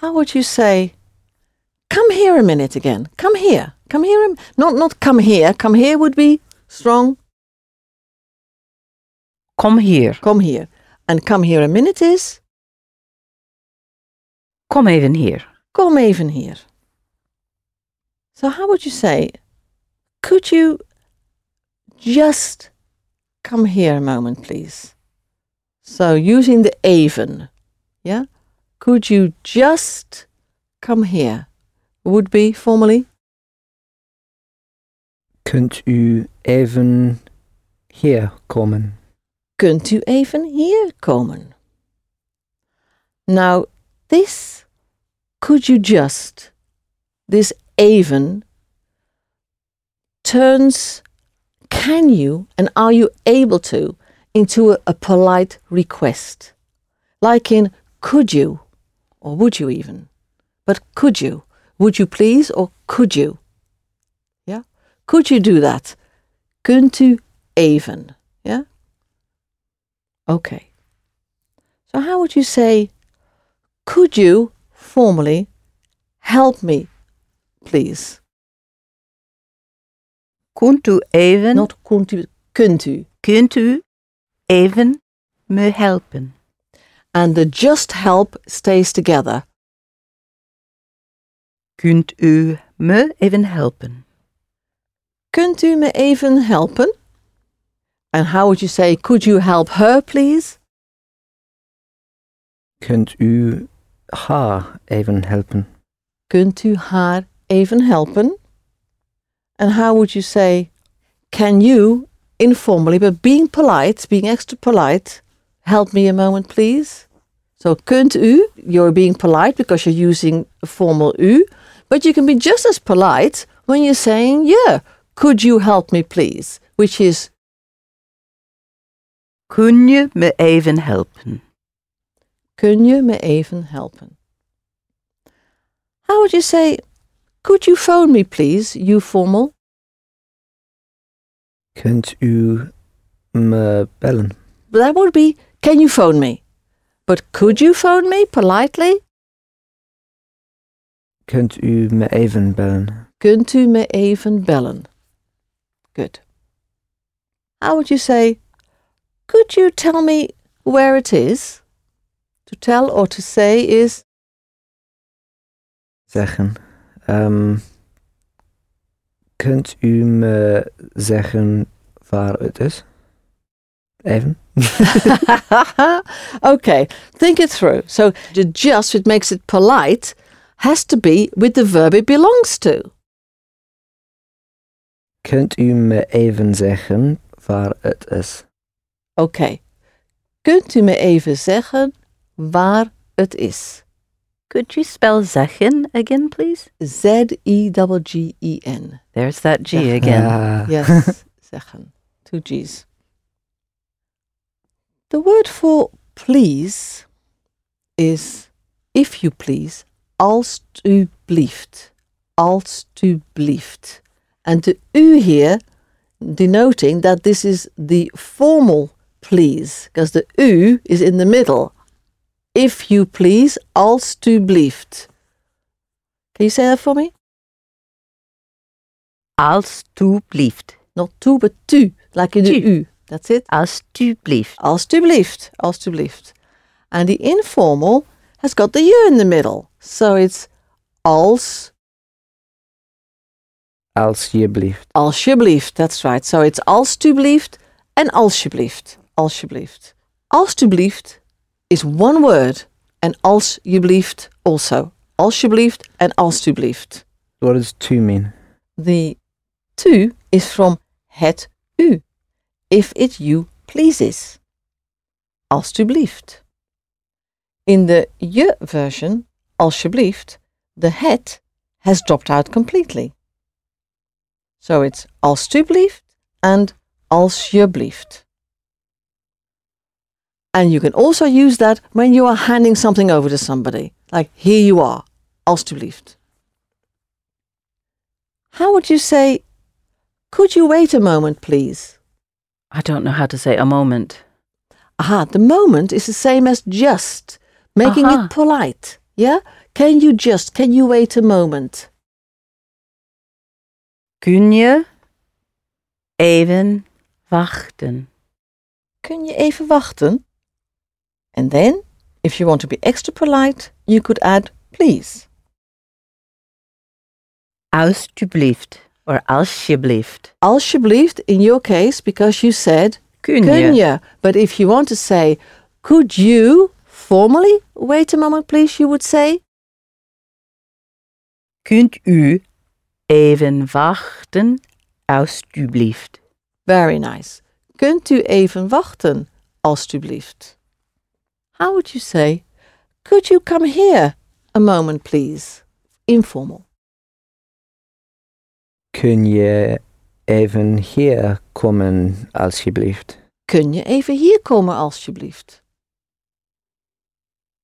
how would you say, come here a minute again. Come here. Come here. Not come here. Come here would be strong. Kom hier. Come here. And come here a minute is? Kom even hier. Kom even hier. So how would you say, could you just come here a moment, please? So using the even, yeah? Could you just come here? Would be formally? Kunt u even hier komen? Kunt u even hier komen? Now, this could you just, this even turns can you and are you able to into a polite request. Like in could you or would you even. But could you? Would you please or could you? Yeah? Could you do that? Kunt u even? Yeah? Okay. So how would you say, could you formally help me, please? Kunt u even... Not kunt u, kunt u. Kunt u even me helpen? And the just help stays together. Kunt u me even helpen? Kunt u me even helpen? And how would you say, could you help her, please? Kunt u haar even helpen? Kunt u haar even helpen? And how would you say, can you, informally, but being polite, being extra polite, help me a moment, please? So, kunt u, you're being polite because you're using a formal u, but you can be just as polite when you're saying, yeah, could you help me, please? Which is, Kun je me even helpen? kun je me even helpen? How would you say, could you phone me, please, you formal? Kunt u me bellen? That would be, can you phone me? But could you phone me, politely? Kunt u me even bellen? Kunt u me even bellen? Good. How would you say, could you tell me where it is? To tell or to say is? Zeggen. Kunt u me zeggen waar het is? Even. Okay, think it through. So the just, which makes it polite, has to be with the verb it belongs to. Kunt u me even zeggen waar het is? Okay. Kunt u me even zeggen waar het is? Could you spell zeggen again, please? Z-E-G-G-E-N. There's that G Zeggen. again. Yes, zeggen. 2 G's. The word for please is, if you please, alstublieft. Alstublieft. And the u here denoting that this is the formal please, because the u is in the middle. If you please, alstublieft. Can you say that for me? Alstublieft. Not to, but tu, like in the Tu. u. That's it. Alstublieft. Alstublieft. Alstublieft. And the informal has got the u in the middle. So it's Alsjeblieft. alsjeblieft. That's right. So it's alstublieft and alsjeblieft. Alsjeblieft. Alstublieft is one word. And alsjeblieft also. Alsjeblieft and alstublieft. What does to mean? The tu is from het u. If it you pleases. Alstublieft. In the je version, alsjeblieft, the het has dropped out completely. So it's alstublieft and alsjeblieft. And you can also use that when you are handing something over to somebody. Like, here you are, alstublieft. How would you say, could you wait a moment, please? I don't know how to say a moment. Aha, the moment is the same as just, making Aha. it polite. Yeah? Can you wait a moment? Kun je even wachten? Kun je even wachten? And then, if you want to be extra polite, you could add please. Alsjeblieft or alsjeblieft. Alsjeblieft in your case because you said Kun kun je? je. But if you want to say could you formally wait a moment please, you would say Kunt u even wachten, alsjeblieft? very nice. Kunt u even wachten, alstublieft? How would you say could you come here a moment please? Informal. Kun je even hier komen, alsjeblieft? Kun je even hier komen alstublieft?